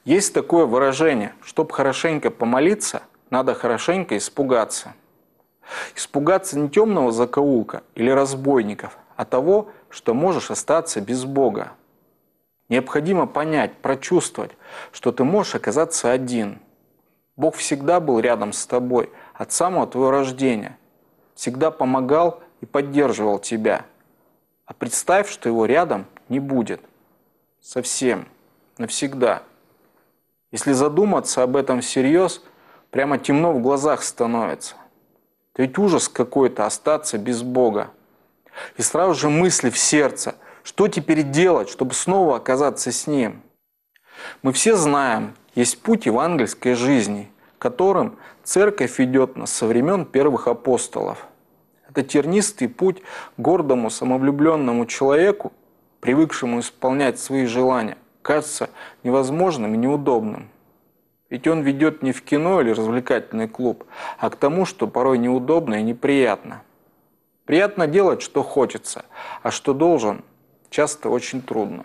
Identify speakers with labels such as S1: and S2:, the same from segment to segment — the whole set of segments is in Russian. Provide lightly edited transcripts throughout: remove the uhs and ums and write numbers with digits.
S1: Есть такое выражение: чтобы хорошенько помолиться, надо хорошенько испугаться. Испугаться не темного закоулка или разбойников, а того, что можешь остаться без Бога. Необходимо понять, прочувствовать, что ты можешь оказаться один. Бог всегда был рядом с тобой от самого твоего рождения, всегда помогал и поддерживал тебя. А представь, что его рядом не будет. Совсем. Навсегда. Если задуматься об этом всерьез, прямо темно в глазах становится. Это ведь ужас какой-то остаться без Бога. И сразу же мысли в сердце, что теперь делать, чтобы снова оказаться с Ним. Мы все знаем, есть путь евангельской жизни, которым церковь ведет нас со времен первых апостолов. Это тернистый путь гордому, самовлюбленному человеку, привыкшему исполнять свои желания, кажется невозможным и неудобным. Ведь он ведет не в кино или развлекательный клуб, а к тому, что порой неудобно и неприятно. Приятно делать, что хочется, а что должен, часто очень трудно.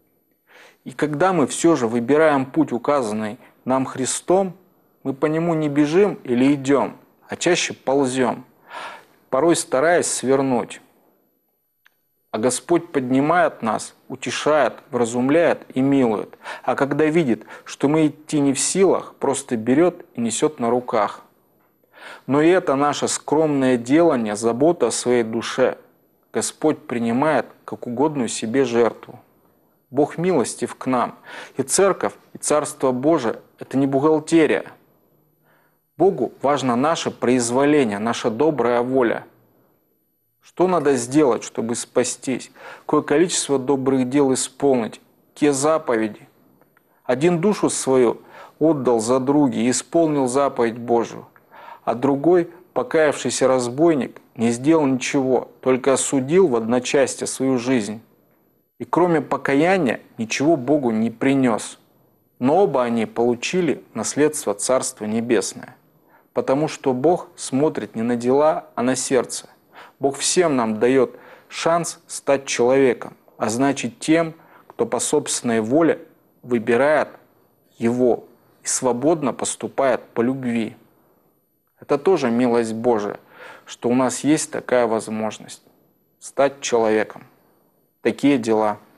S1: И когда мы все же выбираем путь, указанный нам Христом, мы по нему не бежим или идем, а чаще ползем, порой стараясь свернуть. А Господь поднимает нас, утешает, вразумляет и милует. А когда видит, что мы идти не в силах, просто берет и несет на руках. Но и это наше скромное делание, забота о своей душе, Господь принимает как угодную себе жертву. Бог милостив к нам. И Церковь, и Царство Божие – это не бухгалтерия. Богу важно наше произволение, наша добрая воля. Что надо сделать, чтобы спастись? Какое количество добрых дел исполнить? Какие заповеди? Один душу свою отдал за други и исполнил заповедь Божию, а другой, покаявшийся разбойник, не сделал ничего, только осудил в одночасье свою жизнь. И кроме покаяния ничего Богу не принес. Но оба они получили наследство Царства Небесное. Потому что Бог смотрит не на дела, а на сердце. Бог всем нам дает шанс стать человеком, а значит тем, кто по собственной воле выбирает Его и свободно поступает по любви. Это тоже милость Божия, что у нас есть такая возможность стать человеком. Такие дела.